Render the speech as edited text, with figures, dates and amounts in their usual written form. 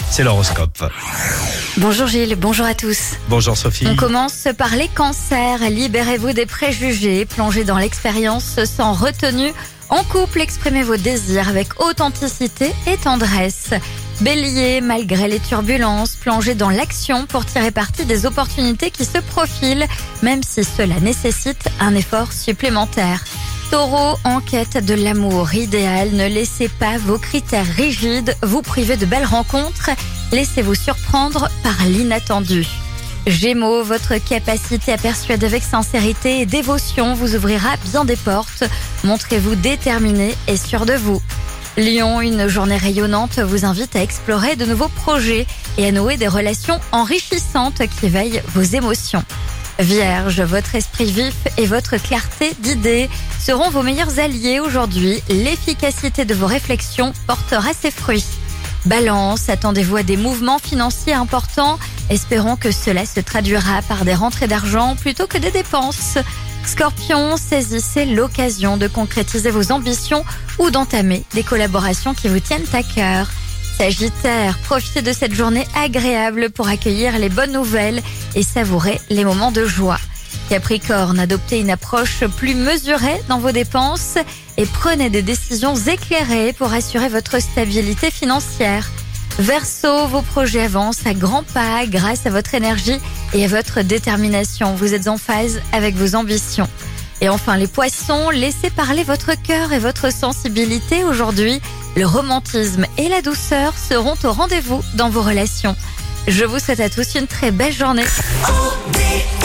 c'est l'horoscope. Bonjour Gilles, bonjour à tous. Bonjour Sophie. On commence par les cancers. Libérez-vous des préjugés, plongez dans l'expérience sans retenue. En couple, exprimez vos désirs avec authenticité et tendresse. Bélier, malgré les turbulences, plongez dans l'action pour tirer parti des opportunités qui se profilent, même si cela nécessite un effort supplémentaire. Taureau, en quête de l'amour idéal, ne laissez pas vos critères rigides vous priver de belles rencontres. Laissez-vous surprendre par l'inattendu. Gémeaux, votre capacité à persuader avec sincérité et dévotion vous ouvrira bien des portes. Montrez-vous déterminé et sûr de vous. Lion, une journée rayonnante vous invite à explorer de nouveaux projets et à nouer des relations enrichissantes qui éveillent vos émotions. Vierge, votre esprit vif et votre clarté d'idées seront vos meilleurs alliés aujourd'hui. L'efficacité de vos réflexions portera ses fruits. Balance, attendez-vous à des mouvements financiers importants. Espérons que cela se traduira par des rentrées d'argent plutôt que des dépenses. Scorpion, saisissez l'occasion de concrétiser vos ambitions ou d'entamer des collaborations qui vous tiennent à cœur. Sagittaire, profitez de cette journée agréable pour accueillir les bonnes nouvelles et savourer les moments de joie. Capricorne, adoptez une approche plus mesurée dans vos dépenses et prenez des décisions éclairées pour assurer votre stabilité financière. Verseau, vos projets avancent à grands pas grâce à votre énergie et à votre détermination. Vous êtes en phase avec vos ambitions. Et enfin les poissons, laissez parler votre cœur et votre sensibilité aujourd'hui. Le romantisme et la douceur seront au rendez-vous dans vos relations. Je vous souhaite à tous une très belle journée.